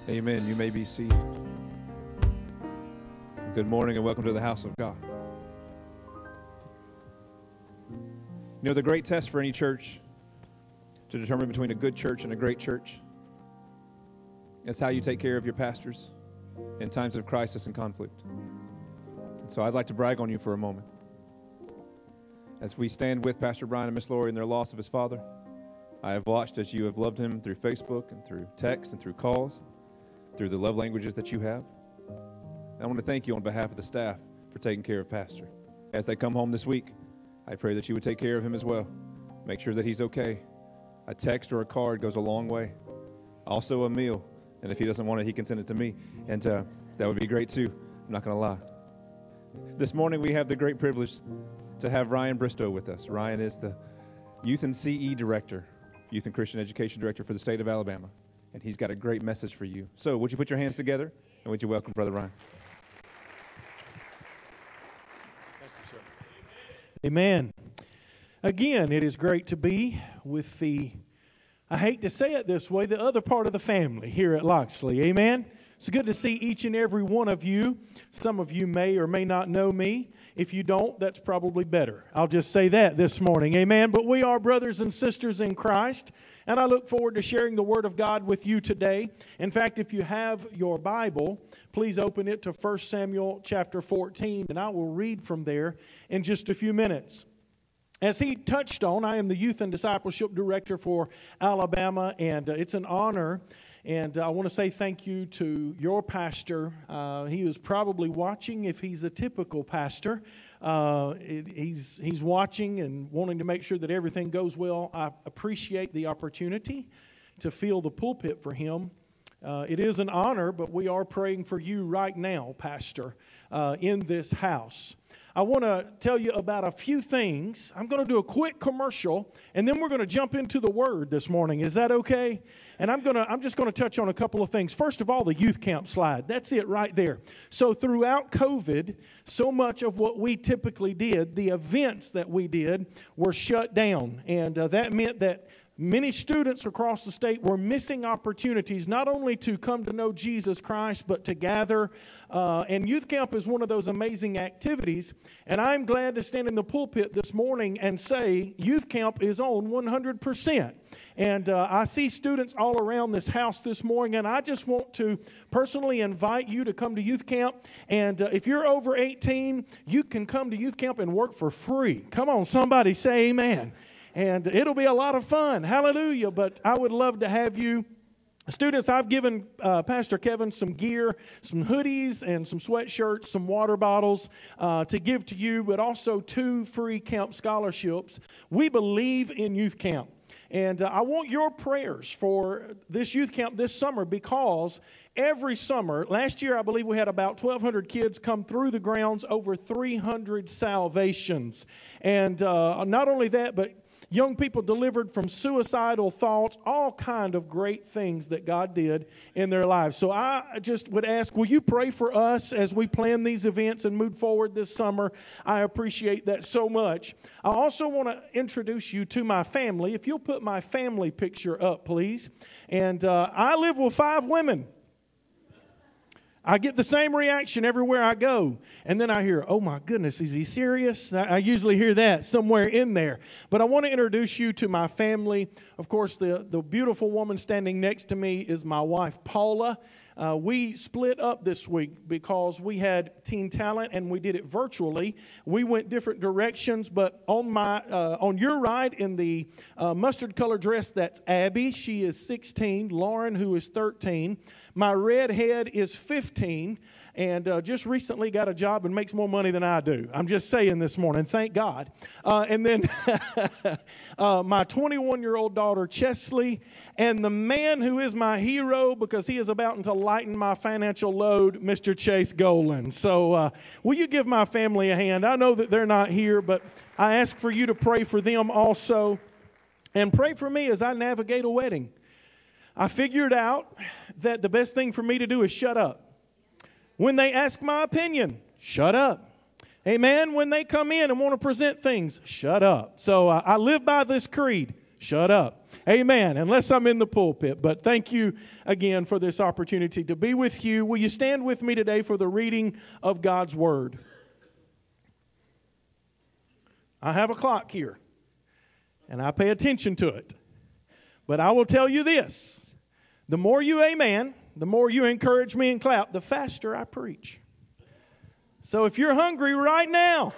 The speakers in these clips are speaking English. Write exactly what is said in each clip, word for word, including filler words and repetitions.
Amen. You may be seated. Good morning and welcome to the house of God. You know, the great test for any church to determine between a good church and a great church is how you take care of your pastors in times of crisis and conflict. And so I'd like to brag on you for a moment. As we stand with Pastor Brian and Miss Lori in their loss of his father, I have watched as you have loved him through Facebook and through text and through calls, through the love languages that you have. I want to thank you on behalf of the staff for taking care of Pastor. As they come home this week, I pray that you would take care of him as well. Make sure that he's okay. A text or a card goes a long way. Also a meal. And if he doesn't want it, he can send it to me. And uh, that would be great too. I'm not going to lie. This morning we have the great privilege to have Ryan Bristow with us. Ryan is the Youth and C E Director, Youth and Christian Education Director for the state of Alabama. And he's got a great message for you. So would you put your hands together and would you welcome Brother Ryan? Thank you, sir. Amen. Again, it is great to be with the, I hate to say it this way, the other part of the family here at Loxley. Amen. It's good to see each and every one of you. Some of you may or may not know me. If you don't, that's probably better. I'll just say that this morning. Amen. But we are brothers and sisters in Christ, and I look forward to sharing the Word of God with you today. In fact, if you have your Bible, please open it to First Samuel chapter fourteen, and I will read from there in just a few minutes. As he touched on, I am the Youth and Discipleship Director for Alabama, and uh, it's an honor. And I want to say thank you to your pastor. Uh, he is probably watching if he's a typical pastor. Uh, it, he's, he's watching and wanting to make sure that everything goes well. I appreciate the opportunity to fill the pulpit for him. Uh, it is an honor, but we are praying for you right now, Pastor, uh, in this house. I want to tell you about a few things. I'm going to do a quick commercial, and then we're going to jump into the Word this morning. Is that okay? And I'm going to I'm just going to touch on a couple of things. First of all, the youth camp slide. That's it right there. So throughout COVID, so much of what we typically did, the events that we did, were shut down. And uh, that meant that many students across the state were missing opportunities not only to come to know Jesus Christ, but to gather. Uh, and youth camp is one of those amazing activities. And I'm glad to stand in the pulpit this morning and say youth camp is on one hundred percent. And uh, I see students all around this house this morning, and I just want to personally invite you to come to youth camp. And uh, if you're over eighteen, you can come to youth camp and work for free. Come on, somebody say amen. And it'll be a lot of fun. Hallelujah. But I would love to have you. Students, I've given uh, Pastor Kevin some gear, some hoodies and some sweatshirts, some water bottles uh, to give to you, but also two free camp scholarships. We believe in youth camp. And uh, I want your prayers for this youth camp this summer, because every summer, last year I believe we had about twelve hundred kids come through the grounds, over three hundred salvations. And uh, not only that, but young people delivered from suicidal thoughts, all kind of great things that God did in their lives. So I just would ask, will you pray for us as we plan these events and move forward this summer? I appreciate that so much. I also want to introduce you to my family. If you'll put my family picture up, please. And uh, I live with five women. I get the same reaction everywhere I go. And then I hear, oh my goodness, is he serious? I usually hear that somewhere in there. But I want to introduce you to my family. Of course, the, the beautiful woman standing next to me is my wife, Paula. Uh, we split up this week because we had Teen Talent and we did it virtually. We went different directions, but on my uh, on your right in the uh, mustard color dress, that's Abby. She is sixteen. Lauren, who is thirteen. My redhead is fifteen. And uh, just recently got a job and makes more money than I do. I'm just saying this morning, thank God. Uh, and then uh, my twenty-one-year-old daughter, Chesley, and the man who is my hero because he is about to lighten my financial load, Mister Chase Golan. So uh, will you give my family a hand? I know that they're not here, but I ask for you to pray for them also. And pray for me as I navigate a wedding. I figured out that the best thing for me to do is shut up. When they ask my opinion, shut up. Amen. When they come in and want to present things, shut up. So uh, I live by this creed. Shut up. Amen. Unless I'm in the pulpit. But thank you again for this opportunity to be with you. Will you stand with me today for the reading of God's Word? I have a clock here, and I pay attention to it. But I will tell you this. The more you amen, the more you encourage me and clap, the faster I preach. So if you're hungry right now,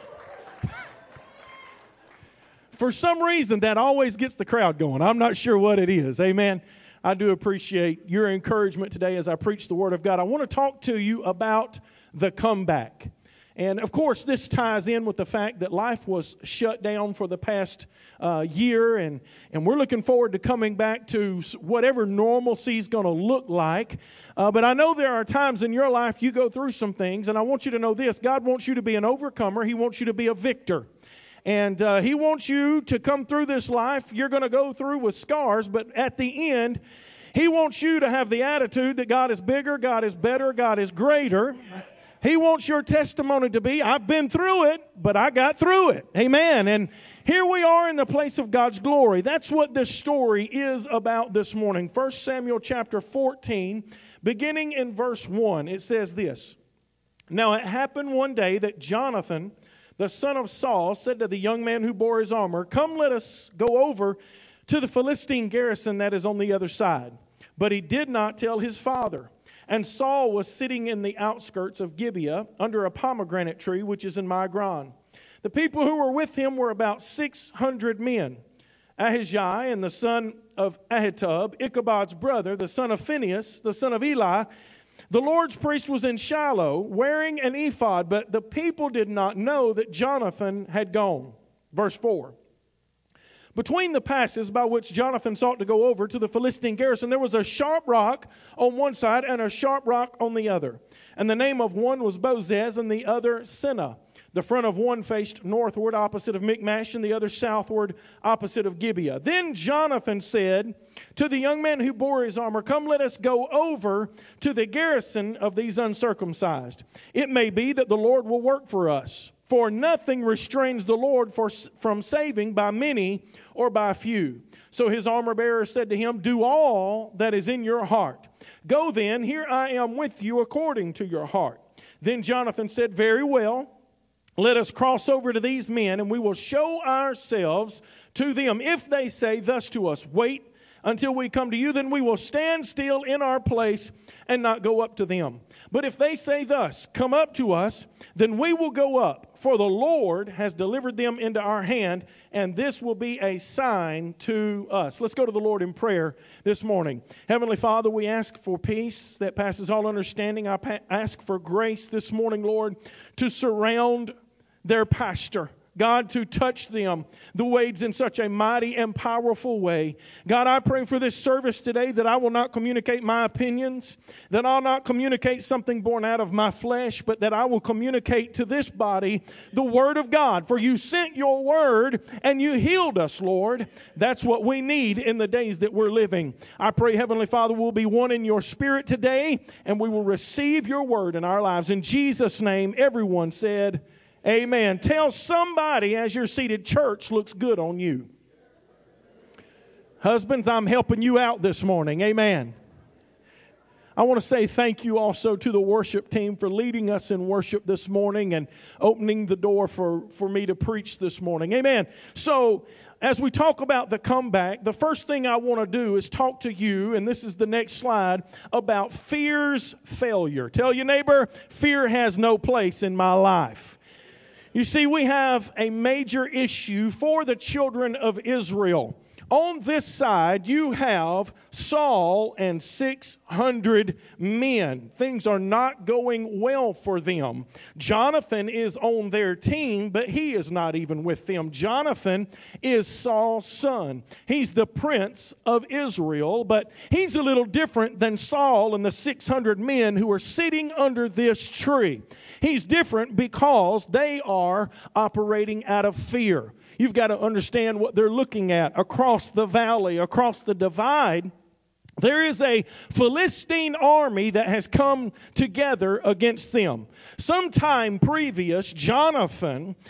for some reason, that always gets the crowd going. I'm not sure what it is. Amen. I do appreciate your encouragement today as I preach the Word of God. I want to talk to you about the comeback. And, of course, this ties in with the fact that life was shut down for the past uh, year, and, and we're looking forward to coming back to whatever normalcy is going to look like. Uh, but I know there are times in your life you go through some things, and I want you to know this. God wants you to be an overcomer. He wants you to be a victor. And uh, He wants you to come through this life. You're going to go through with scars, but at the end, He wants you to have the attitude that God is bigger, God is better, God is greater. He wants your testimony to be, I've been through it, but I got through it. Amen. And here we are in the place of God's glory. That's what this story is about this morning. First Samuel chapter fourteen, beginning in verse one, it says this. Now it happened one day that Jonathan, the son of Saul, said to the young man who bore his armor, "Come, let us go over to the Philistine garrison that is on the other side." But he did not tell his father. And Saul was sitting in the outskirts of Gibeah under a pomegranate tree, which is in Migron. The people who were with him were about six hundred men. Ahijah and the son of Ahitub, Ichabod's brother, the son of Phinehas, the son of Eli, the Lord's priest, was in Shiloh wearing an ephod, but the people did not know that Jonathan had gone. Verse four. Between the passes by which Jonathan sought to go over to the Philistine garrison, there was a sharp rock on one side and a sharp rock on the other. And the name of one was Bozez and the other Seneh. The front of one faced northward opposite of Michmash and the other southward opposite of Gibeah. Then Jonathan said to the young man who bore his armor, "Come, let us go over to the garrison of these uncircumcised. It may be that the Lord will work for us. For nothing restrains the Lord for, from saving by many or by few." So his armor-bearer said to him, "Do all that is in your heart. Go then, here I am with you according to your heart." Then Jonathan said, "Very well, let us cross over to these men, and we will show ourselves to them. If they say thus to us, 'Wait until we come to you,' then we will stand still in our place and not go up to them. But if they say thus, 'Come up to us,' then we will go up, for the Lord has delivered them into our hand, and this will be a sign to us." Let's go to the Lord in prayer this morning. Heavenly Father, we ask for peace that passes all understanding. I pa- ask for grace this morning, Lord, to surround their pastor. God, to touch them the ways in such a mighty and powerful way. God, I pray for this service today that I will not communicate my opinions, that I'll not communicate something born out of my flesh, but that I will communicate to this body the Word of God. For you sent your Word and you healed us, Lord. That's what we need in the days that we're living. I pray, Heavenly Father, we'll be one in your Spirit today, and we will receive your Word in our lives. In Jesus' name, everyone said, amen. Tell somebody as you're seated, church looks good on you. Husbands, I'm helping you out this morning. Amen. I want to say thank you also to the worship team for leading us in worship this morning and opening the door for, for me to preach this morning. Amen. So, as we talk about the comeback, the first thing I want to do is talk to you, and this is the next slide, about fear's failure. Tell your neighbor, fear has no place in my life. You see, we have a major issue for the children of Israel. On this side, you have Saul and six hundred men. Things are not going well for them. Jonathan is on their team, but he is not even with them. Jonathan is Saul's son. He's the prince of Israel, but he's a little different than Saul and the six hundred men who are sitting under this tree. He's different because they are operating out of fear. You've got to understand what they're looking at across the valley, across the divide. There is a Philistine army that has come together against them. Sometime previous, Jonathan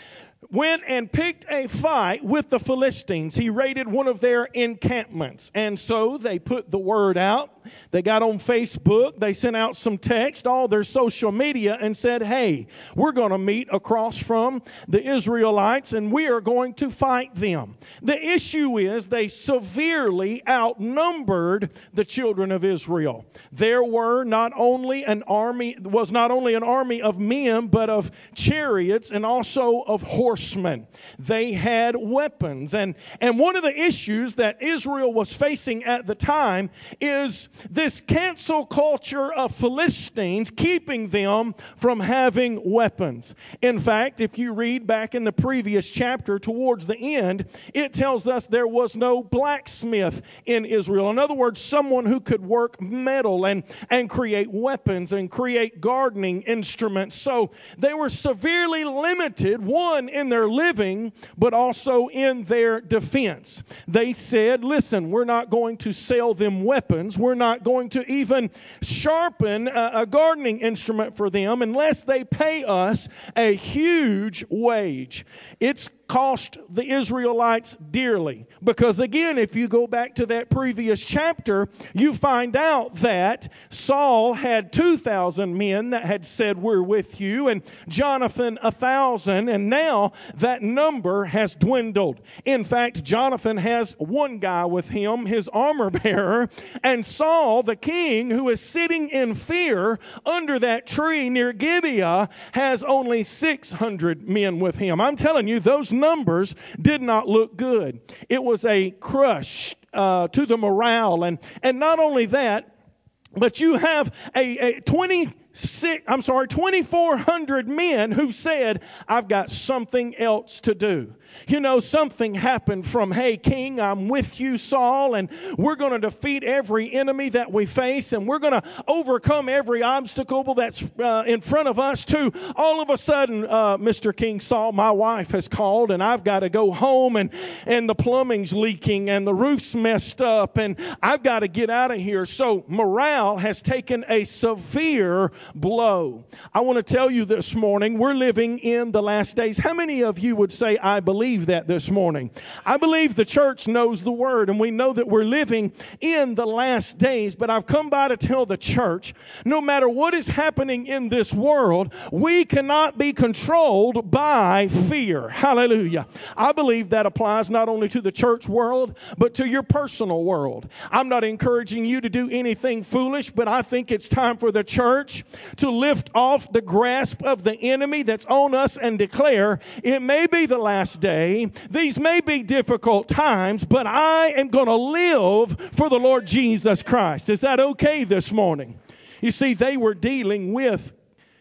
went and picked a fight with the Philistines. He raided one of their encampments. And so they put the word out. They got on Facebook. They sent out some text, all their social media, and said, hey, we're going to meet across from the Israelites and we are going to fight them. The issue is they severely outnumbered the children of Israel. There were not only an army, was not only an army of men, but of chariots and also of horsemen. They had weapons. And, and one of the issues that Israel was facing at the time is this cancel culture of Philistines keeping them from having weapons. In fact, if you read back in the previous chapter towards the end, it tells us there was no blacksmith in Israel. In other words, someone who could work metal and, and create weapons and create gardening instruments. So they were severely limited, one, in their living, but also in their defense. They said, listen, we're not going to sell them weapons. We're not going to even sharpen a, a gardening instrument for them unless they pay us a huge wage. It's cost the Israelites dearly. Because again, if you go back to that previous chapter, you find out that Saul had two thousand men that had said, we're with you, and Jonathan a thousand, and now that number has dwindled. In fact, Jonathan has one guy with him, his armor bearer, and Saul, the king, who is sitting in fear under that tree near Gibeah, has only six hundred men with him. I'm telling you, those numbers did not look good. It was a crush uh, to the morale. And, and not only that, but you have a, a twenty-six, I'm sorry, twenty-four hundred men who said, I've got something else to do. You know, something happened from, hey, King, I'm with you, Saul, and we're going to defeat every enemy that we face, and we're going to overcome every obstacle that's uh, in front of us, too. All of a sudden, uh, Mister King Saul, my wife has called, and I've got to go home, and, and the plumbing's leaking, and the roof's messed up, and I've got to get out of here. So morale has taken a severe blow. I want to tell you this morning, we're living in the last days. How many of you would say, I believe believe that this morning? I believe the church knows the word, and we know that we're living in the last days. But I've come by to tell the church, no matter what is happening in this world, we cannot be controlled by fear. Hallelujah. I believe that applies not only to the church world, but to your personal world. I'm not encouraging you to do anything foolish, but I think it's time for the church to lift off the grasp of the enemy that's on us and declare, it may be the last day. These may be difficult times, but I am going to live for the Lord Jesus Christ. Is that okay this morning? You see, they were dealing with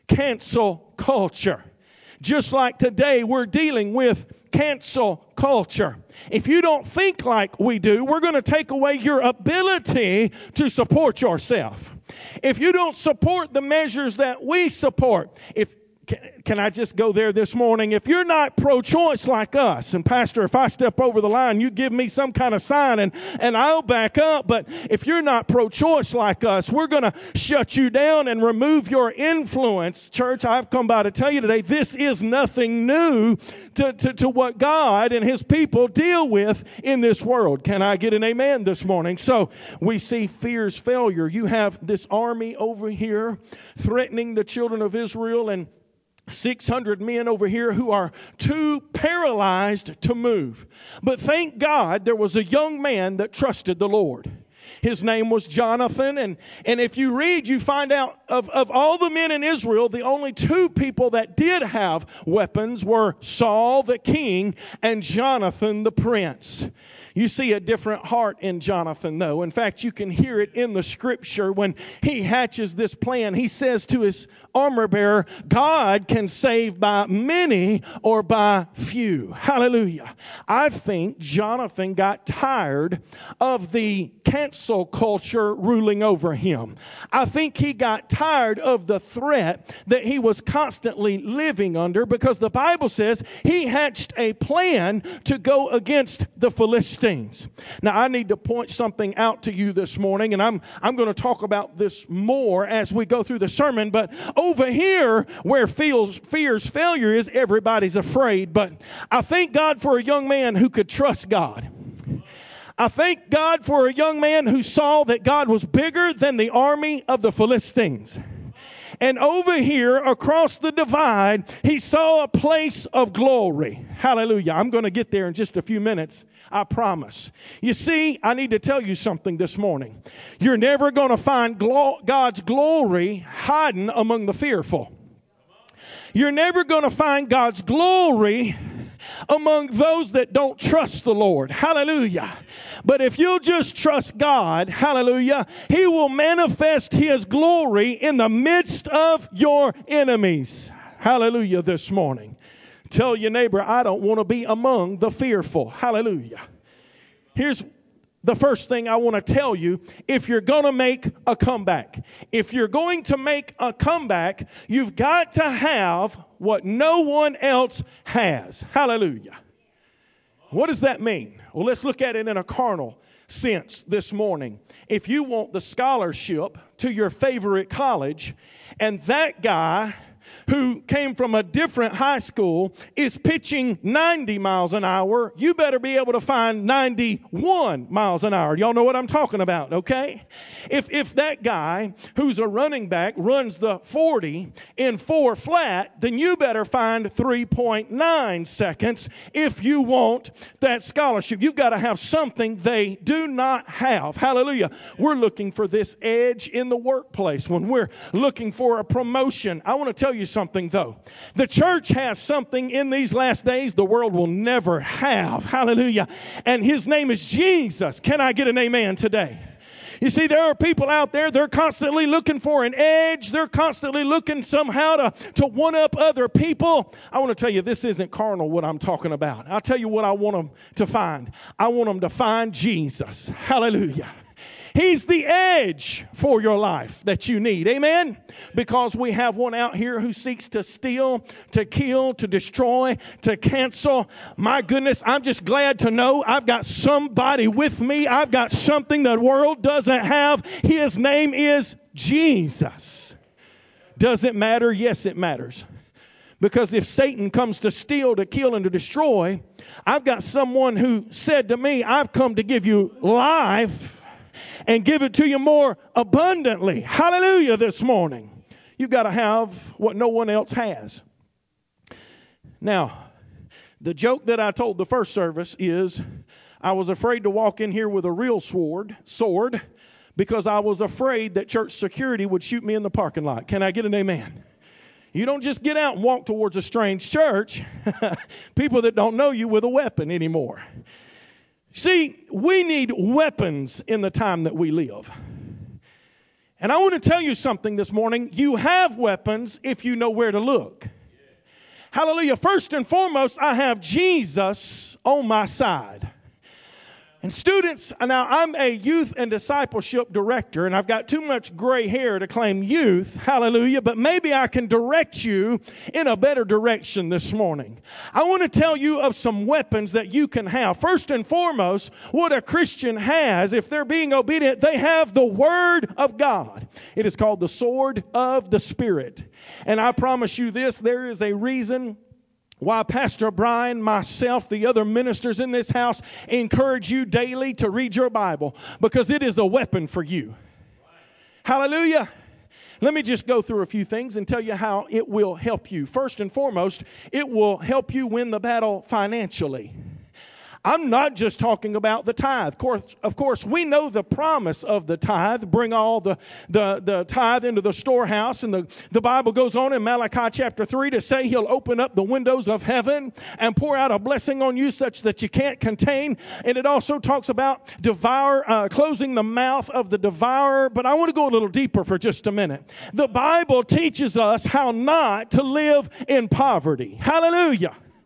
cancel culture. Just like today, we're dealing with cancel culture. If you don't think like we do, we're going to take away your ability to support yourself. If you don't support the measures that we support, if Can I just go there this morning? If you're not pro-choice like us, and Pastor, if I step over the line, you give me some kind of sign and, and I'll back up. But if you're not pro-choice like us, we're going to shut you down and remove your influence. Church, I've come by to tell you today, this is nothing new to, to, to what God and His people deal with in this world. Can I get an amen this morning? So we see fear's failure. You have this army over here threatening the children of Israel, and six hundred men over here who are too paralyzed to move. But thank God there was a young man that trusted the Lord. His name was Jonathan. And, and if you read, you find out of, of all the men in Israel, the only two people that did have weapons were Saul the king and Jonathan the prince. You see a different heart in Jonathan, though. In fact, you can hear it in the scripture when he hatches this plan. He says to his armor bearer, God can save by many or by few. Hallelujah. I think Jonathan got tired of the cancel cancel culture ruling over him. I think he got tired of the threat that he was constantly living under, because the Bible says he hatched a plan to go against the Philistines. Now, I need to point something out to you this morning, and I'm, I'm going to talk about this more as we go through the sermon. But over here, where feels, fear's failure is, everybody's afraid. But I thank God for a young man who could trust God. I thank God for a young man who saw that God was bigger than the army of the Philistines. And over here, across the divide, he saw a place of glory. Hallelujah. I'm going to get there in just a few minutes, I promise. You see, I need to tell you something this morning. You're never going to find glo- God's glory hiding among the fearful. You're never going to find God's glory among those that don't trust the Lord. Hallelujah. But if you'll just trust God, hallelujah, He will manifest His glory in the midst of your enemies. Hallelujah this morning. Tell your neighbor, I don't want to be among the fearful. Hallelujah. Here's the first thing I want to tell you. If you're going to make a comeback, if you're going to make a comeback, you've got to have what no one else has. Hallelujah. What does that mean? Well, let's look at it in a carnal sense this morning. If you want the scholarship to your favorite college, and that guy who came from a different high school is pitching ninety miles an hour, you better be able to find ninety-one miles an hour. Y'all know what I'm talking about, okay? If if that guy who's a running back runs the forty in four flat, then you better find three point nine seconds if you want that scholarship. You've got to have something they do not have. Hallelujah. We're looking for this edge in the workplace. When we're looking for a promotion, I want to tell you something. Something though. The church has something in these last days the world will never have. Hallelujah. And His name is Jesus. Can I get an amen today? You see, there are people out there, they're constantly looking for an edge. They're constantly looking somehow to, to one up other people. I want to tell you, this isn't carnal what I'm talking about. I'll tell you what I want them to find. I want them to find Jesus. Hallelujah. He's the edge for your life that you need. Amen? Because we have one out here who seeks to steal, to kill, to destroy, to cancel. My goodness, I'm just glad to know I've got somebody with me. I've got something the world doesn't have. His name is Jesus. Does it matter? Yes, it matters. Because if Satan comes to steal, to kill, and to destroy, I've got someone who said to me, I've come to give you life and give it to you more abundantly. Hallelujah this morning. You've got to have what no one else has. Now, the joke that I told the first service is I was afraid to walk in here with a real sword, sword because I was afraid that church security would shoot me in the parking lot. Can I get an amen? You don't just get out and walk towards a strange church, people that don't know you, with a weapon anymore. See, we need weapons in the time that we live. And I want to tell you something this morning. You have weapons if you know where to look. Hallelujah. First and foremost, I have Jesus on my side. And students, now I'm a youth and discipleship director, and I've got too much gray hair to claim youth, hallelujah, but maybe I can direct you in a better direction this morning. I want to tell you of some weapons that you can have. First and foremost, what a Christian has, if they're being obedient, they have the Word of God. It is called the sword of the Spirit. And I promise you this, there is a reason why Pastor Brian, myself, the other ministers in this house encourage you daily to read your Bible, because it is a weapon for you. Hallelujah. Let me just go through a few things and tell you how it will help you. First and foremost, it will help you win the battle financially. I'm not just talking about the tithe. Of course, of course, we know the promise of the tithe. Bring all the, the, the tithe into the storehouse. And the, the Bible goes on in Malachi chapter three to say He'll open up the windows of heaven and pour out a blessing on you such that you can't contain. And it also talks about devour, uh, closing the mouth of the devourer. But I want to go a little deeper for just a minute. The Bible teaches us how not to live in poverty. Hallelujah.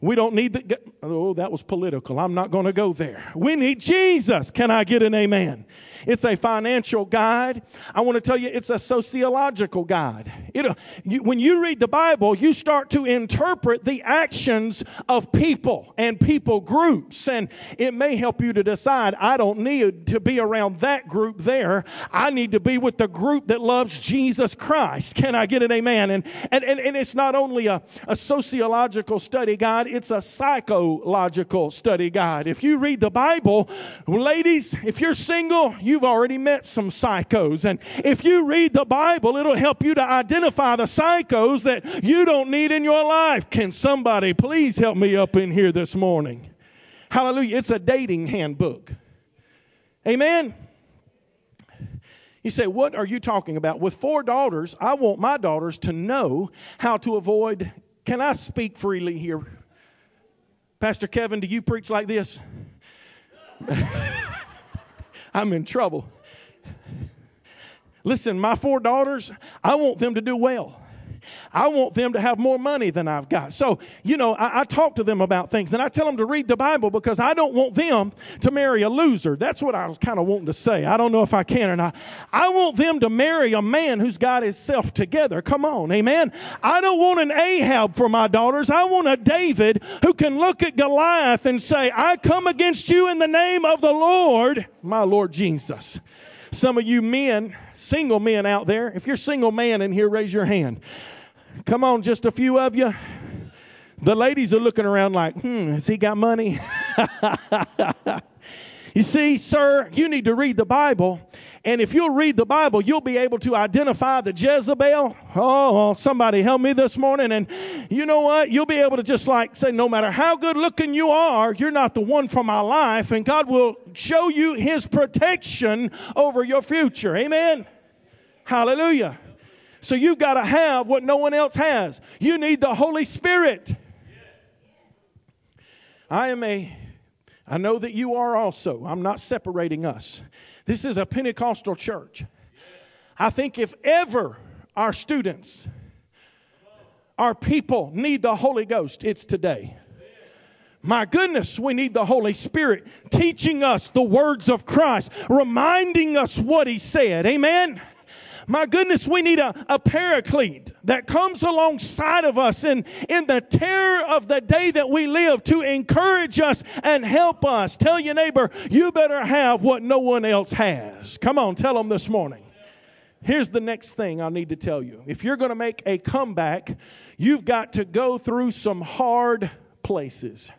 We don't need the, oh, that was political. I'm not going to go there. We need Jesus. Can I get an amen? It's a financial guide. I want to tell you, it's a sociological guide. It, you, when you read the Bible, you start to interpret the actions of people and people groups, and it may help you to decide, I don't need to be around that group there. I need to be with the group that loves Jesus Christ. Can I get an amen? And, and, and, and it's not only a, a sociological study guide, it's a psychological study guide. If you read the Bible, ladies, if you're single, you've already met some psychos. And if you read the Bible, it'll help you to identify the psychos that you don't need in your life. Can somebody please help me up in here this morning? Hallelujah. It's a dating handbook. Amen. You say, what are you talking about? With four daughters, I want my daughters to know how to avoid. Can I speak freely here? Pastor Kevin, do you preach like this? I'm in trouble. Listen, my four daughters, I want them to do well. I want them to have more money than I've got. So, you know, I, I talk to them about things, and I tell them to read the Bible because I don't want them to marry a loser. That's what I was kind of wanting to say. I don't know if I can or not. I want them to marry a man who's got himself together. Come on, amen? I don't want an Ahab for my daughters. I want a David who can look at Goliath and say, I come against you in the name of the Lord, my Lord Jesus. Some of you men, single men out there, if you're a single man in here, raise your hand. Come on, just a few of you. The ladies are looking around like, hmm, has he got money? You see, sir, you need to read the Bible. And if you'll read the Bible, you'll be able to identify the Jezebel. Oh, somebody help me this morning. And you know what? You'll be able to just like say, no matter how good looking you are, you're not the one for my life. And God will show you his protection over your future. Amen. Hallelujah. So you've got to have what no one else has. You need the Holy Spirit. I am a, I know that you are also. I'm not separating us. This is a Pentecostal church. I think if ever our students, our people need the Holy Ghost, it's today. My goodness, we need the Holy Spirit teaching us the words of Christ, reminding us what he said. Amen. My goodness, we need a, a paraclete that comes alongside of us in, in the terror of the day that we live to encourage us and help us. Tell your neighbor, you better have what no one else has. Come on, tell them this morning. Here's the next thing I need to tell you. If you're going to make a comeback, you've got to go through some hard places.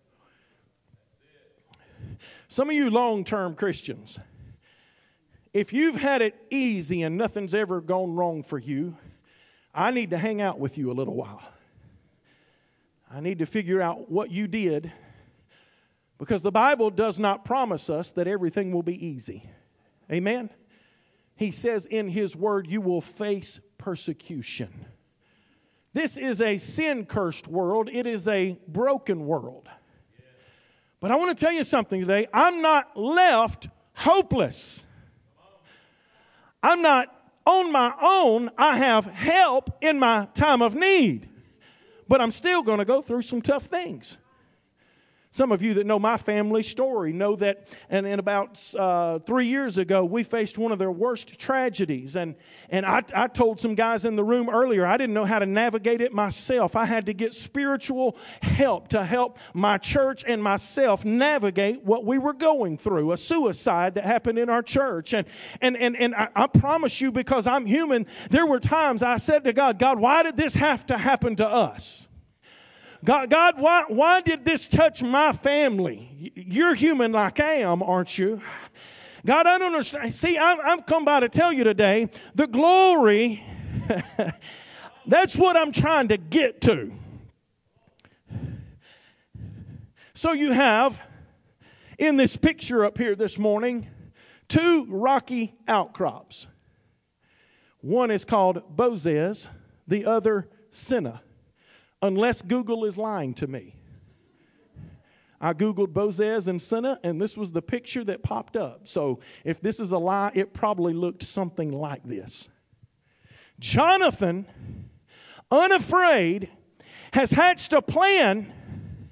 Some of you long-term Christians, if you've had it easy and nothing's ever gone wrong for you, I need to hang out with you a little while. I need to figure out what you did, because the Bible does not promise us that everything will be easy. Amen? He says in his word, you will face persecution. This is a sin-cursed world. It is a broken world. But I want to tell you something today. I'm not left hopeless. I'm not on my own. I have help in my time of need. But I'm still going to go through some tough things. Some of you that know my family story know that, and, and about uh, three years ago, we faced one of their worst tragedies. And, and I, I told some guys in the room earlier, I didn't know how to navigate it myself. I had to get spiritual help to help my church and myself navigate what we were going through, a suicide that happened in our church. And, and, and, and I, I promise you, because I'm human, there were times I said to God, God, why did this have to happen to us? God, God, why, why did this touch my family? You're human like I am, aren't you? God, I don't understand. See, I've, I've come by to tell you today, the glory, that's what I'm trying to get to. So you have, in this picture up here this morning, two rocky outcrops. One is called Bozez, the other Senna. Unless Google is lying to me. I Googled Bozez and Senna, and this was the picture that popped up. So if this is a lie, it probably looked something like this. Jonathan, unafraid, has hatched a plan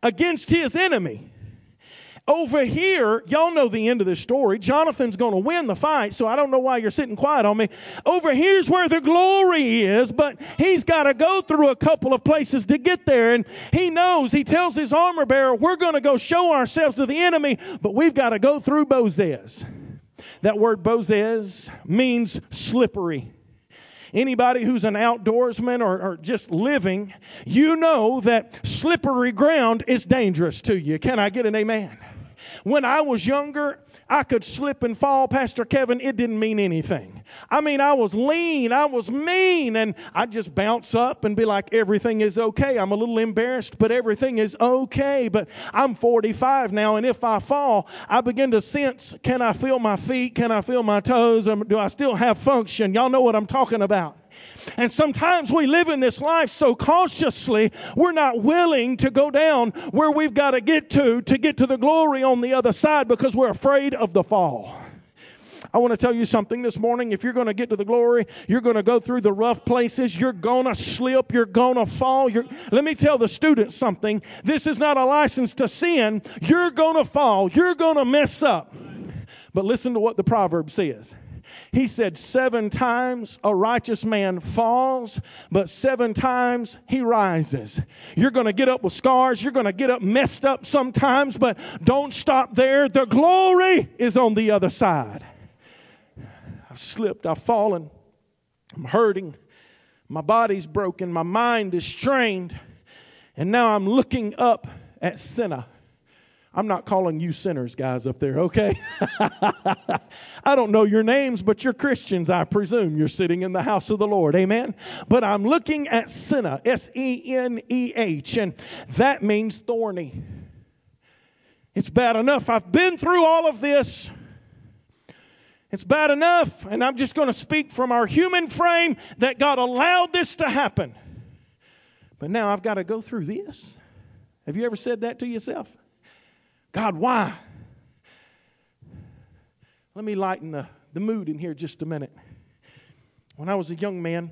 against his enemy. Over here, y'all know the end of this story. Jonathan's going to win the fight, so I don't know why you're sitting quiet on me. Over here's where the glory is, but he's got to go through a couple of places to get there. And he knows, he tells his armor bearer, we're going to go show ourselves to the enemy, but we've got to go through Bozez. That word Bozez means slippery. Anybody who's an outdoorsman or, or just living, you know that slippery ground is dangerous to you. Can I get an amen? When I was younger, I could slip and fall, Pastor Kevin. It didn't mean anything. I mean, I was lean. I was mean. And I'd just bounce up and be like, everything is okay. I'm a little embarrassed, but everything is okay. But I'm forty-five now, and if I fall, I begin to sense, can I feel my feet? Can I feel my toes? Um, do I still have function? Y'all know what I'm talking about. And sometimes we live in this life so cautiously, we're not willing to go down where we've got to get to, to get to the glory on the other side because we're afraid of the fall. I want to tell you something this morning. If you're going to get to the glory, you're going to go through the rough places. You're going to slip. You're going to fall. You're, let me tell the students something. This is not a license to sin. You're going to fall. You're going to mess up. But listen to what the proverb says. He said, seven times a righteous man falls, but seven times he rises. You're going to get up with scars. You're going to get up messed up sometimes, but don't stop there. The glory is on the other side. I've slipped. I've fallen. I'm hurting. My body's broken. My mind is strained. And now I'm looking up at Senna. I'm not calling you sinners, guys, up there, okay? I don't know your names, but you're Christians, I presume. You're sitting in the house of the Lord, amen? But I'm looking at Senna, S E N E H, and that means thorny. It's bad enough. I've been through all of this. It's bad enough, and I'm just going to speak from our human frame that God allowed this to happen. But now I've got to go through this. Have you ever said that to yourself? God, why? Let me lighten the, the mood in here just a minute. When I was a young man,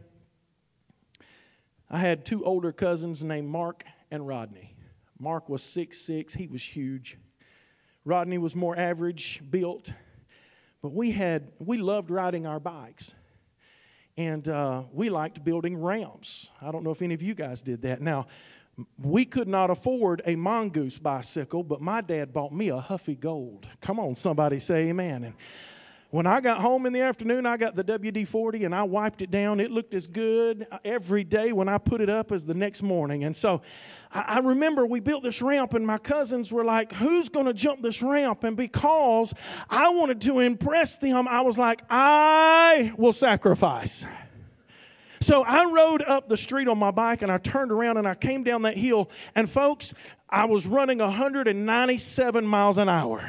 I had two older cousins named Mark and Rodney. Mark was six foot six. He was huge. Rodney was more average built. But we had we loved riding our bikes. And uh, we liked building ramps. I don't know if any of you guys did that. Now, we could not afford a Mongoose bicycle, but my dad bought me a Huffy Gold. Come on, somebody say amen. And when I got home in the afternoon, I got the W D forty and I wiped it down. It looked as good every day when I put it up as the next morning. And so I, I remember we built this ramp and my cousins were like, who's going to jump this ramp? And because I wanted to impress them, I was like, I will sacrifice. So I rode up the street on my bike and I turned around and I came down that hill. And folks, I was running one hundred ninety-seven miles an hour.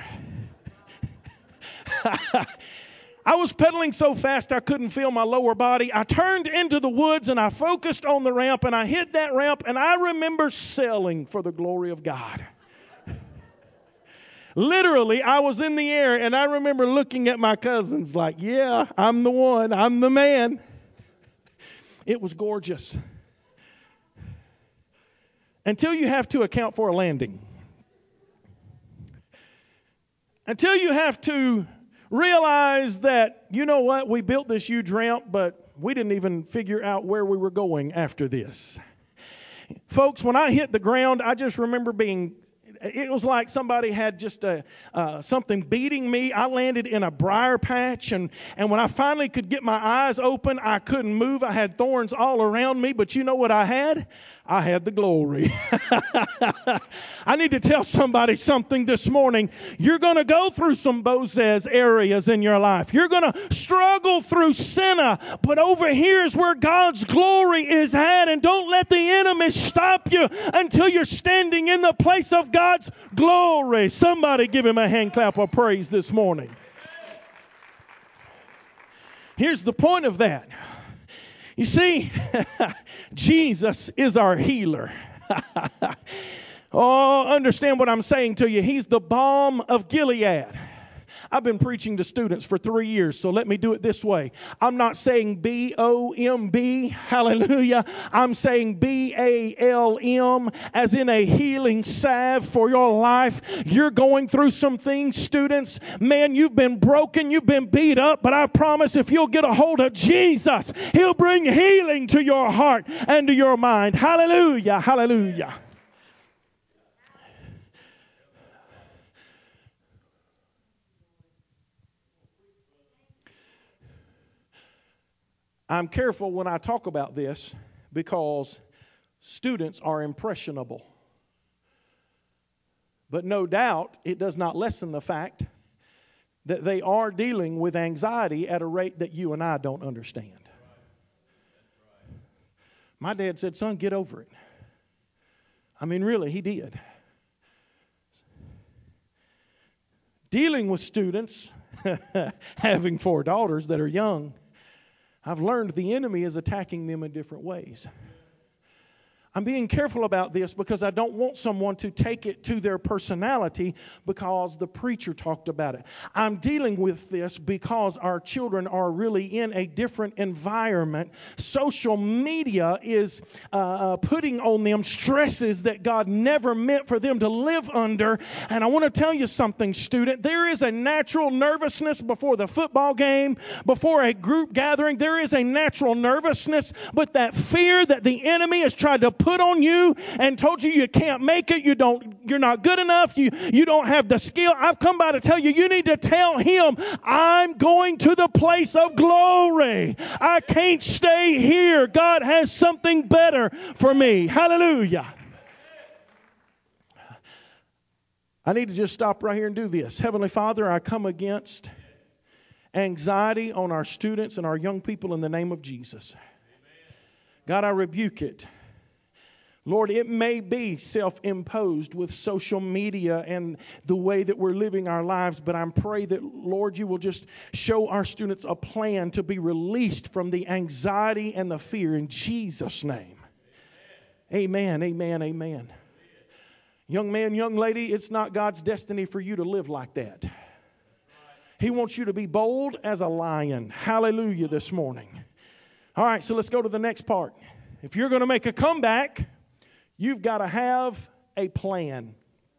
I was pedaling so fast I couldn't feel my lower body. I turned into the woods and I focused on the ramp and I hit that ramp and I remember sailing for the glory of God. Literally, I was in the air and I remember looking at my cousins like, yeah, I'm the one, I'm the man. It was gorgeous. Until you have to account for a landing. Until you have to realize that, you know what, we built this huge ramp, but we didn't even figure out where we were going after this. Folks, when I hit the ground, I just remember being, it was like somebody had just a, uh, something beating me. I landed in a briar patch, and, and when I finally could get my eyes open, I couldn't move. I had thorns all around me, but you know what I had? I had the glory. I need to tell somebody something this morning. You're going to go through some Bozez areas in your life. You're going to struggle through Senna, but over here is where God's glory is at, and don't let the enemy stop you until you're standing in the place of God's glory. Somebody give him a hand clap of praise this morning. Here's the point of that. You see, Jesus is our healer. Oh, understand what I'm saying to you. He's the balm of Gilead. I've been preaching to students for three years, so let me do it this way. I'm not saying B O M B, hallelujah. I'm saying B A L M, as in a healing salve for your life. You're going through some things, students. Man, you've been broken, you've been beat up, but I promise if you'll get a hold of Jesus, He'll bring healing to your heart and to your mind. Hallelujah, hallelujah. I'm careful when I talk about this because students are impressionable. But no doubt it does not lessen the fact that they are dealing with anxiety at a rate that you and I don't understand. My dad said, son, get over it. I mean, really, he did. Dealing with students, having four daughters that are young, I've learned the enemy is attacking them in different ways. I'm being careful about this because I don't want someone to take it to their personality because the preacher talked about it. I'm dealing with this because our children are really in a different environment. Social media is uh, putting on them stresses that God never meant for them to live under. And I want to tell you something, student. There is a natural nervousness before the football game, before a group gathering. There is a natural nervousness, but that fear that the enemy has tried to put on you and told you you can't make it, you don't, you're not good enough, you, you don't have the skill. I've come by to tell you, you need to tell him, I'm going to the place of glory. I can't stay here. God has something better for me. Hallelujah. I need to just stop right here and do this. Heavenly Father, I come against anxiety on our students and our young people in the name of Jesus. God, I rebuke it. Lord, it may be self-imposed with social media and the way that we're living our lives, but I pray that, Lord, you will just show our students a plan to be released from the anxiety and the fear in Jesus' name. Amen, amen, amen. Young man, young lady, it's not God's destiny for you to live like that. He wants you to be bold as a lion. Hallelujah this morning. All right, so let's go to the next part. If you're going to make a comeback, you've got to have a plan.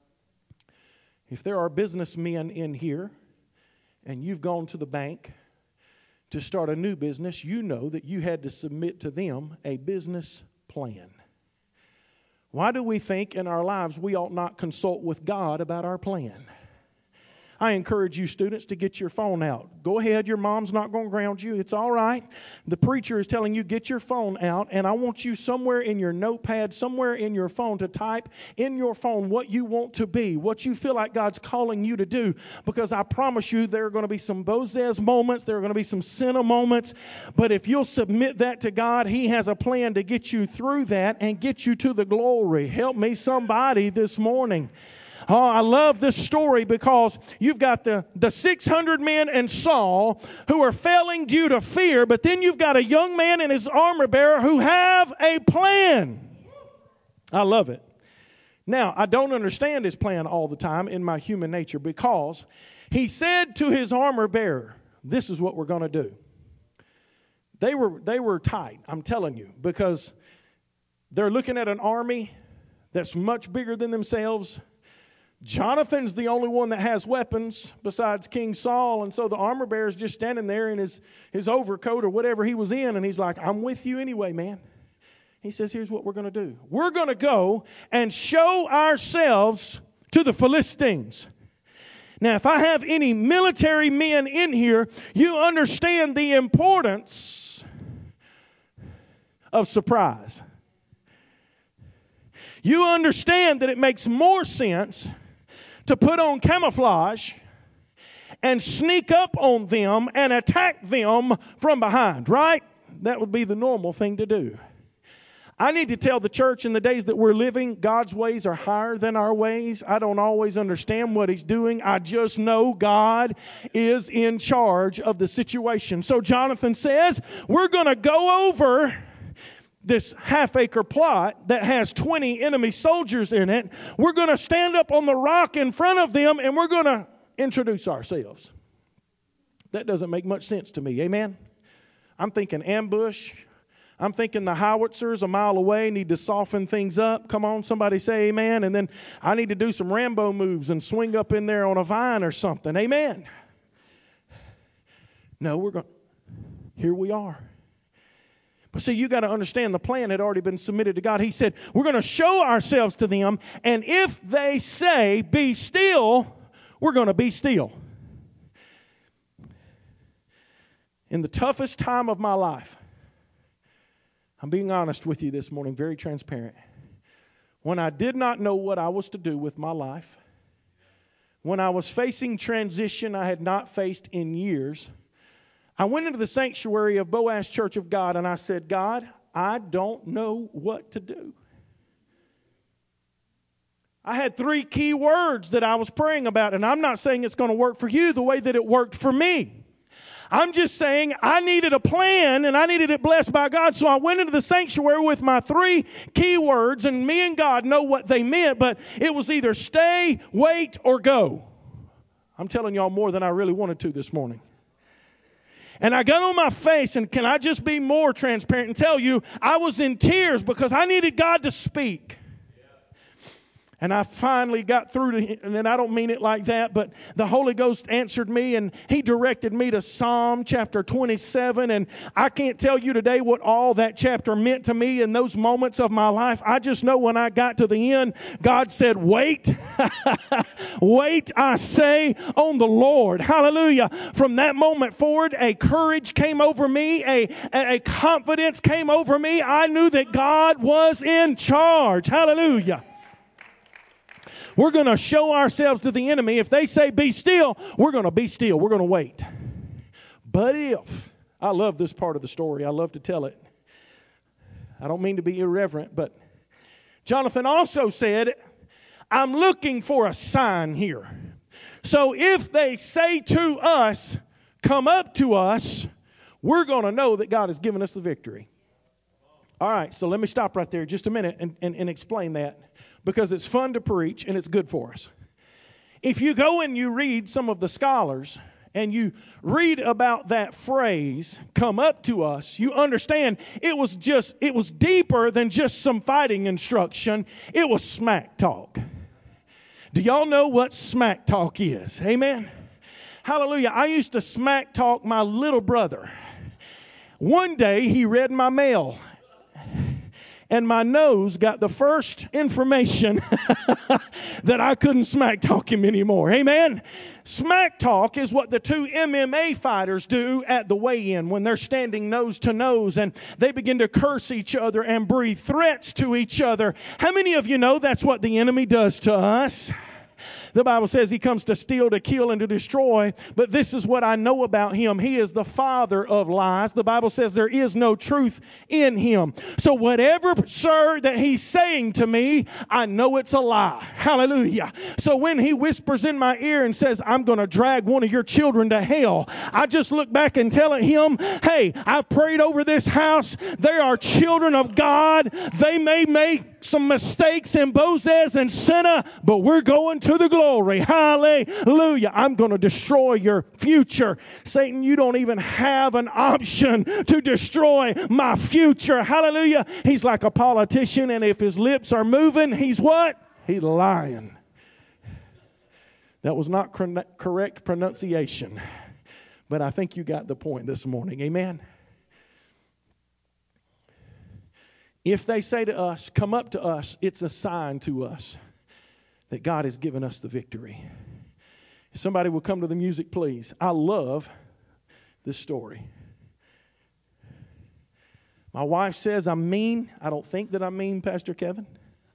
If there are businessmen in here and you've gone to the bank to start a new business, you know that you had to submit to them a business plan. Why do we think in our lives we ought not consult with God about our plan? I encourage you students to get your phone out. Go ahead, your mom's not going to ground you. It's all right. The preacher is telling you get your phone out, and I want you somewhere in your notepad, somewhere in your phone to type in your phone what you want to be, what you feel like God's calling you to do, because I promise you there are going to be some Bozez moments, there are going to be some Senna moments, but if you'll submit that to God, He has a plan to get you through that and get you to the glory. Help me somebody this morning. Oh, I love this story because you've got the, the six hundred men and Saul who are failing due to fear, but then you've got a young man and his armor bearer who have a plan. I love it. Now, I don't understand his plan all the time in my human nature because he said to his armor bearer, this is what we're going to do. They were, they were tight, I'm telling you, because they're looking at an army that's much bigger than themselves. Jonathan's the only one that has weapons besides King Saul, and so the armor bearer is just standing there in his, his overcoat or whatever he was in, and he's like, I'm with you anyway, man. He says, here's what we're going to do. We're going to go and show ourselves to the Philistines. Now, if I have any military men in here, you understand the importance of surprise. You understand that it makes more sense to put on camouflage and sneak up on them and attack them from behind, right? That would be the normal thing to do. I need to tell the church in the days that we're living, God's ways are higher than our ways. I don't always understand what He's doing. I just know God is in charge of the situation. So Jonathan says, we're going to go over this half-acre plot that has twenty enemy soldiers in it. We're going to stand up on the rock in front of them, and we're going to introduce ourselves. That doesn't make much sense to me. Amen? I'm thinking ambush. I'm thinking the howitzers a mile away need to soften things up. Come on, somebody say amen. And then I need to do some Rambo moves and swing up in there on a vine or something. Amen. No, we're going, here we are. But see, you got to understand the plan had already been submitted to God. He said, we're going to show ourselves to them, and if they say, be still, we're going to be still. In the toughest time of my life, I'm being honest with you this morning, very transparent. When I did not know what I was to do with my life, when I was facing transition I had not faced in years, I went into the sanctuary of Boaz Church of God and I said, God, I don't know what to do. I had three key words that I was praying about, and I'm not saying it's going to work for you the way that it worked for me. I'm just saying I needed a plan and I needed it blessed by God. So I went into the sanctuary with my three key words, and me and God know what they meant, but it was either stay, wait, or go. I'm telling y'all more than I really wanted to this morning. And I got on my face, and can I just be more transparent and tell you, I was in tears because I needed God to speak. And I finally got through to him, and I don't mean it like that, but the Holy Ghost answered me, and He directed me to Psalm chapter twenty-seven, and I can't tell you today what all that chapter meant to me in those moments of my life. I just know when I got to the end, God said, wait, wait, I say, on the Lord. Hallelujah. From that moment forward, a courage came over me, a, a confidence came over me. I knew that God was in charge. Hallelujah. We're going to show ourselves to the enemy. If they say be still, we're going to be still. We're going to wait. But if, I love this part of the story. I love to tell it. I don't mean to be irreverent, but Jonathan also said, I'm looking for a sign here. So if they say to us, come up to us, we're going to know that God has given us the victory. All right, so let me stop right there just a minute and, and, and explain that, because it's fun to preach and it's good for us. If you go and you read some of the scholars and you read about that phrase, come up to us, you understand it was just, it was deeper than just some fighting instruction. It was smack talk. Do y'all know what smack talk is? Amen? Hallelujah. I used to smack talk my little brother. One day he read my mail, and my nose got the first information that I couldn't smack talk him anymore. Amen? Smack talk is what the two M M A fighters do at the weigh-in when they're standing nose to nose and they begin to curse each other and breathe threats to each other. How many of you know that's what the enemy does to us? The Bible says he comes to steal, to kill, and to destroy. But this is what I know about him. He is the father of lies. The Bible says there is no truth in him. So whatever, sir, that he's saying to me, I know it's a lie. Hallelujah. So when he whispers in my ear and says, I'm going to drag one of your children to hell, I just look back and tell him, hey, I prayed over this house. They are children of God. They may make some mistakes in Bozez and Senna, but we're going to the glory. Hallelujah. I'm going to destroy your future. Satan, you don't even have an option to destroy my future. Hallelujah. He's like a politician, and if his lips are moving, he's what? He's lying. That was not correct pronunciation, but I think you got the point this morning. Amen. If they say to us, come up to us, it's a sign to us that God has given us the victory. If somebody will come to the music, please. I love this story. My wife says I'm mean. I don't think that I'm mean, Pastor Kevin.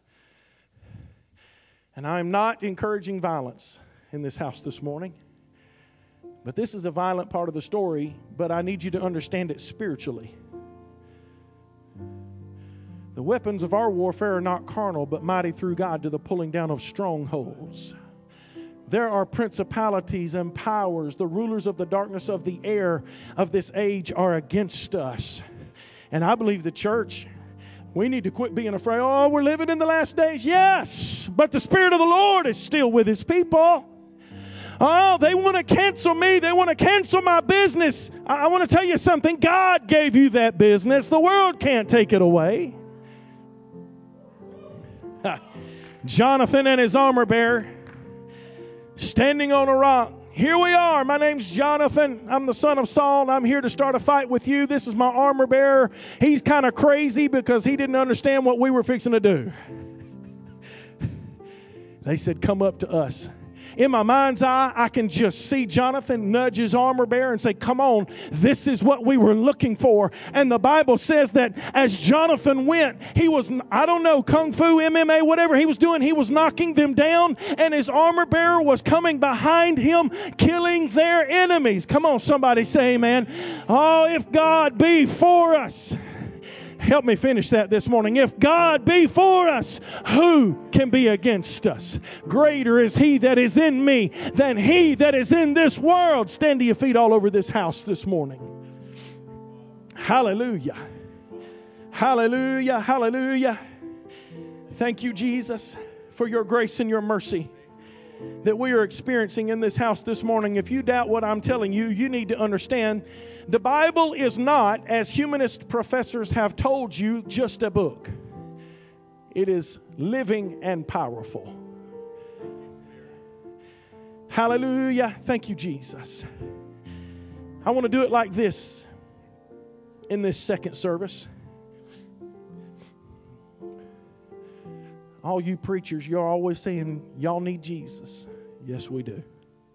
And I am not encouraging violence in this house this morning. But this is a violent part of the story, but I need you to understand it spiritually. The weapons of our warfare are not carnal, but mighty through God to the pulling down of strongholds. There are principalities and powers. The rulers of the darkness of the air of this age are against us. And I believe the church, we need to quit being afraid. Oh, we're living in the last days. Yes, but the Spirit of the Lord is still with His people. Oh, they want to cancel me. They want to cancel my business. I, I want to tell you something. God gave you that business. The world can't take it away. Jonathan and his armor bearer standing on a rock. Here we are. My name's Jonathan. I'm the son of Saul, and I'm here to start a fight with you. This is my armor bearer. He's kind of crazy because he didn't understand what we were fixing to do. They said, come up to us. In my mind's eye, I can just see Jonathan nudge his armor bearer and say, come on, this is what we were looking for. And the Bible says that as Jonathan went, he was, I don't know, kung fu, M M A, whatever he was doing, he was knocking them down, and his armor bearer was coming behind him, killing their enemies. Come on, somebody say amen. Oh, if God be for us. Help me finish that this morning. If God be for us, who can be against us? Greater is He that is in me than he that is in this world. Stand to your feet all over this house this morning. Hallelujah. Hallelujah. Hallelujah. Thank you, Jesus, for your grace and your mercy that we are experiencing in this house this morning. If you doubt what I'm telling you, you need to understand the Bible is not, as humanist professors have told you, just a book. It is living and powerful. Hallelujah. Thank you, Jesus. I want to do it like this in this second service. All you preachers, you're always saying, y'all need Jesus. Yes, we do.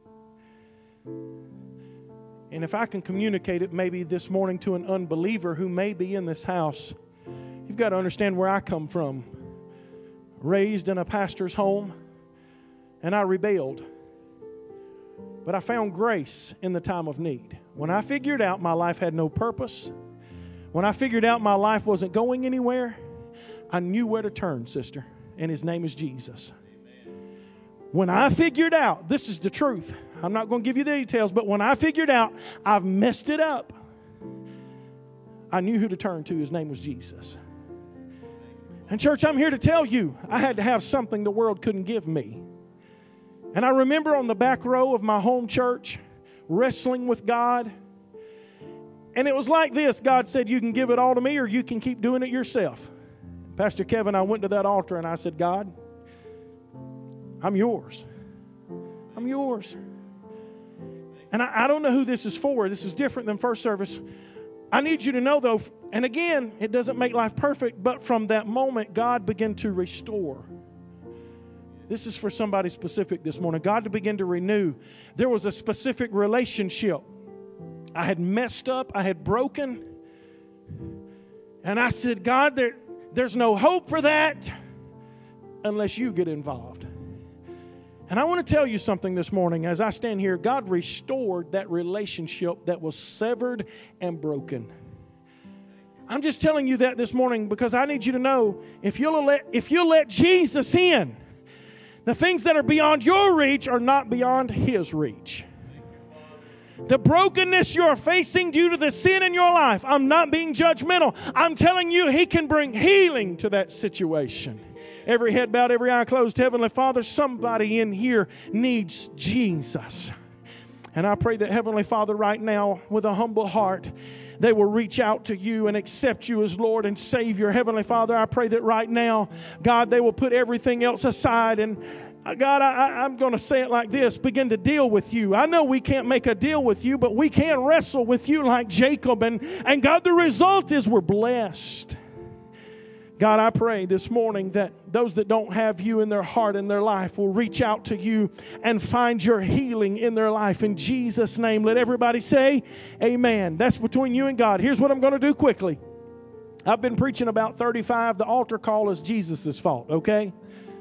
And if I can communicate it maybe this morning to an unbeliever who may be in this house, you've got to understand where I come from. Raised in a pastor's home, and I rebelled. But I found grace in the time of need. When I figured out my life had no purpose, when I figured out my life wasn't going anywhere, I knew where to turn, sister. And His name is Jesus. Amen. When I figured out, this is the truth. I'm not going to give you the details, but when I figured out I've messed it up, I knew who to turn to. His name was Jesus. And church, I'm here to tell you, I had to have something the world couldn't give me. And I remember on the back row of my home church, wrestling with God. And it was like this. God said, you can give it all to me or you can keep doing it yourself. Pastor Kevin, I went to that altar and I said, God, I'm yours. I'm yours. And I, I don't know who this is for. This is different than first service. I need you to know, though, and again, it doesn't make life perfect, but from that moment, God began to restore. This is for somebody specific this morning. God to begin to renew. There was a specific relationship. I had messed up. I had broken. And I said, God, there, there's no hope for that unless you get involved. And I want to tell you something this morning. As I stand here, God restored that relationship that was severed and broken. I'm just telling you that this morning because I need you to know, if you'll let, if you'll let Jesus in, the things that are beyond your reach are not beyond His reach. The brokenness you're facing due to the sin in your life, I'm not being judgmental. I'm telling you, He can bring healing to that situation. Every head bowed, every eye closed. Heavenly Father, somebody in here needs Jesus. And I pray that, Heavenly Father, right now, with a humble heart, they will reach out to you and accept you as Lord and Savior. Heavenly Father, I pray that right now, God, they will put everything else aside. And God, I, I'm going to say it like this. Begin to deal with you. I know we can't make a deal with you, but we can wrestle with you like Jacob. And, and God, the result is we're blessed. God, I pray this morning that those that don't have you in their heart and their life will reach out to you and find your healing in their life. In Jesus' name, let everybody say amen. That's between you and God. Here's what I'm going to do quickly. I've been preaching about thirty-five. The altar call is Jesus' fault, okay?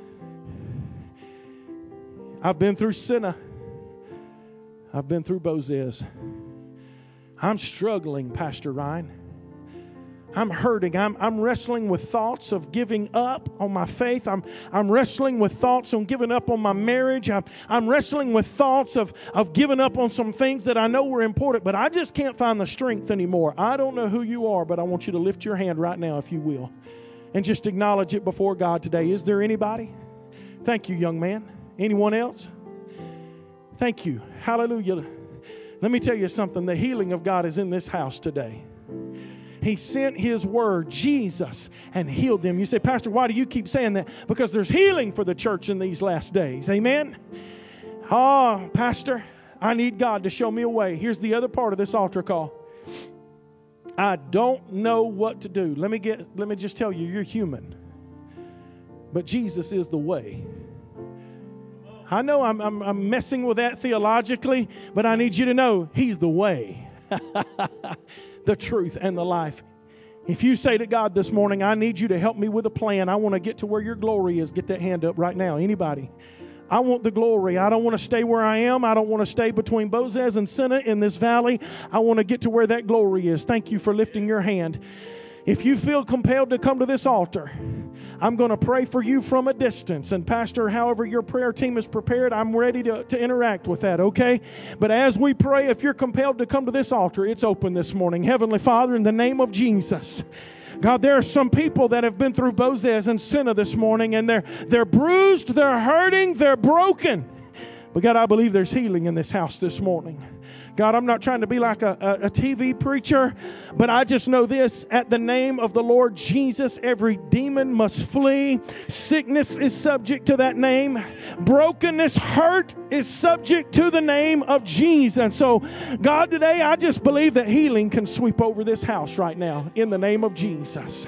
I've been through Senna. I've been through Bozez. I'm struggling, Pastor Ryan. I'm hurting. I'm, I'm wrestling with thoughts of giving up on my faith. I'm, I'm wrestling with thoughts on giving up on my marriage. I'm, I'm wrestling with thoughts of, of giving up on some things that I know were important, but I just can't find the strength anymore. I don't know who you are, but I want you to lift your hand right now, if you will, and just acknowledge it before God today. Is there anybody? Thank you, young man. Anyone else? Thank you. Hallelujah. Let me tell you something. The healing of God is in this house today. He sent His word, Jesus, and healed them. You say, Pastor, why do you keep saying that? Because there's healing for the church in these last days. Amen? Oh, Pastor, I need God to show me a way. Here's the other part of this altar call. I don't know what to do. Let me get. Let me just tell you, you're human. But Jesus is the way. I know I'm, I'm, I'm messing with that theologically, but I need you to know He's the way, the truth, and the life. If you say to God this morning, I need you to help me with a plan. I want to get to where your glory is. Get that hand up right now. Anybody? I want the glory. I don't want to stay where I am. I don't want to stay between Bozez and Senna in this valley. I want to get to where that glory is. Thank you for lifting your hand. If you feel compelled to come to this altar, I'm going to pray for you from a distance. And Pastor, however your prayer team is prepared, I'm ready to, to interact with that, okay? But as we pray, if you're compelled to come to this altar, it's open this morning. Heavenly Father, in the name of Jesus, God, there are some people that have been through Bozez and Senna this morning, and they're, they're bruised, they're hurting, they're broken. But God, I believe there's healing in this house this morning. God, I'm not trying to be like a, a, a T V preacher, but I just know this. At the name of the Lord Jesus, every demon must flee. Sickness is subject to that name. Brokenness, hurt is subject to the name of Jesus. And so, God, today I just believe that healing can sweep over this house right now in the name of Jesus.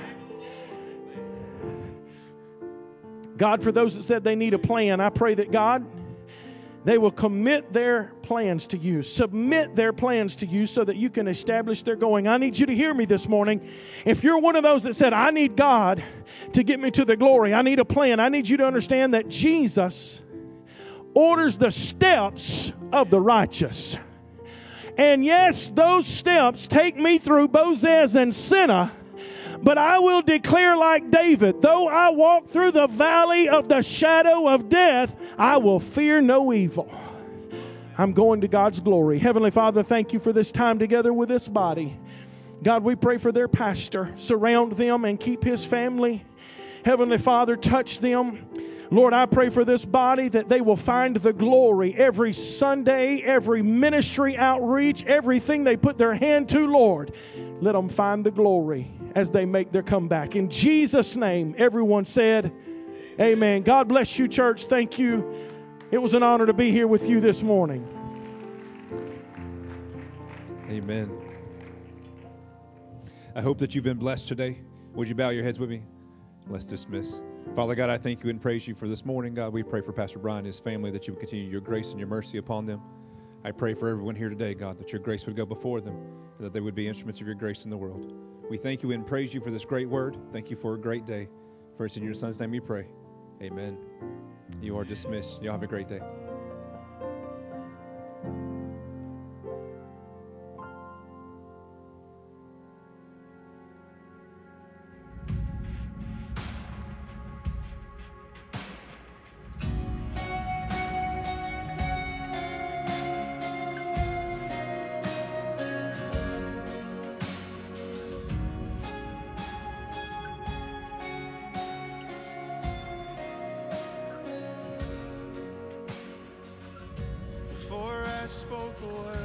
God, for those that said they need a plan, I pray that, God, they will commit their plans to you, submit their plans to you so that you can establish their going. I need you to hear me this morning. If you're one of those that said, I need God to get me to the glory, I need a plan, I need you to understand that Jesus orders the steps of the righteous. And yes, those steps take me through Bozez and Senna, but I will declare like David, though I walk through the valley of the shadow of death, I will fear no evil. I'm going to God's glory. Heavenly Father, thank you for this time together with this body. God, we pray for their pastor. Surround them and keep his family. Heavenly Father, touch them. Lord, I pray for this body that they will find the glory every Sunday, every ministry outreach, everything they put their hand to, Lord. Let them find the glory as they make their comeback. In Jesus' name, everyone said, amen. God bless you, church. Thank you. It was an honor to be here with you this morning. Amen. I hope that you've been blessed today. Would you bow your heads with me? Let's dismiss. Father God, I thank you and praise you for this morning. God, we pray for Pastor Brian and his family, that you would continue your grace and your mercy upon them. I pray for everyone here today, God, that your grace would go before them, and that they would be instruments of your grace in the world. We thank you and praise you for this great word. Thank you for a great day. First, in your Son's name we pray. Amen. You are dismissed. Y'all have a great day. Spoke a word.